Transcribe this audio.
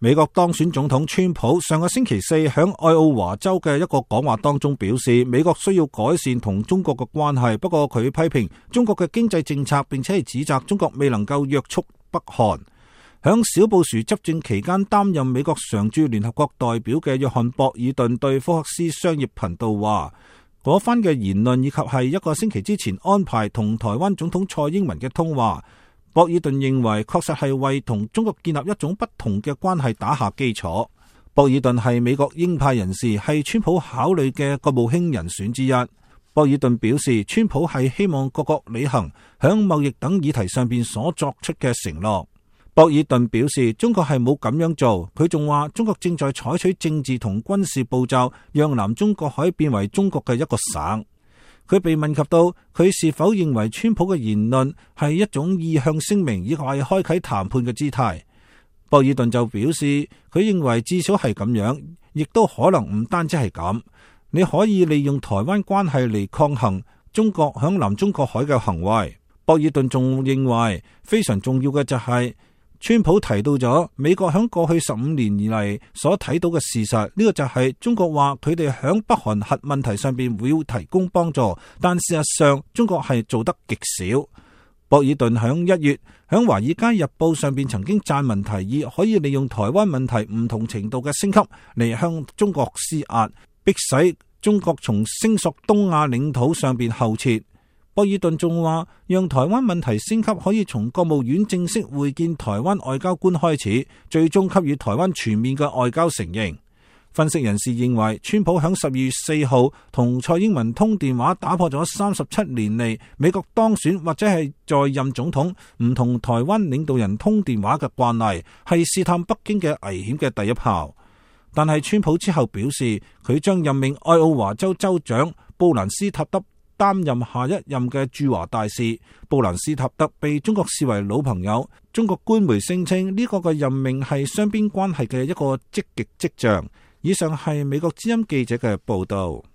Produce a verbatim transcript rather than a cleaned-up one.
美國當選總統川普上個星期四響愛奧華州嘅一個講話當中表示，美國需要改善同中國嘅關係。不過佢批評中國嘅經濟政策，並且係指責中國未能夠約束北韓。響小布殊執政期間擔任美國常駐聯合國代表嘅約翰博爾頓對福克斯商業頻道話，嗰番嘅言論以及係一個星期之前安排同台灣總統蔡英文嘅通話，博爾頓認為確實係為同中國建立一種不同嘅關係打下基礎。博爾頓係美國鷹派人士，係川普考慮嘅國務卿人選之一。博爾頓表示，川普係希望各國履行響貿易等議題上邊所作出嘅承諾。博爾頓表示，中國係冇咁樣做。佢仲話，中國正在採取政治同軍事步驟，讓南中國海變為中國嘅一個省。佢被問及到佢是否認為川普嘅言論係一種意向聲明，以及係開啟談判嘅姿態，博爾頓就表示佢認為至少係咁樣，亦都可能唔單止係咁。你可以利用台灣關係嚟抗衡中國響南中國海嘅行為。博爾頓仲認為非常重要嘅就係川普提到咗美國響過去十五年以嚟所睇到嘅事實，呢個就係中國話佢哋響北韓核問題上邊會提供幫助，但事實上中國係做得極少。博爾頓響一月響華爾街日報上邊曾經撰文提議，可以利用台灣問題唔同程度嘅升級嚟向中國施壓，迫使中國從聲索東亞領土上邊後撤。博爾頓仲話，讓台灣問題升級可以從國務院正式會見台灣外交官開始，最終給予台灣全面嘅外交承認。分析人士認為，川普響十二月四號同蔡英文通電話，打破咗三十七年嚟美國當選或者係在任總統唔同台灣領導人通電話嘅慣例，係試探北京嘅危險嘅第一炮。但係川普之後表示，佢將任命愛奧華州州長布蘭斯塔德擔任下一任嘅駐華大使。布蘭斯塔德被中國視為老朋友，中國官媒聲稱呢個嘅任命係雙邊關係嘅一個積極跡象。以上係美國之音記者嘅報道。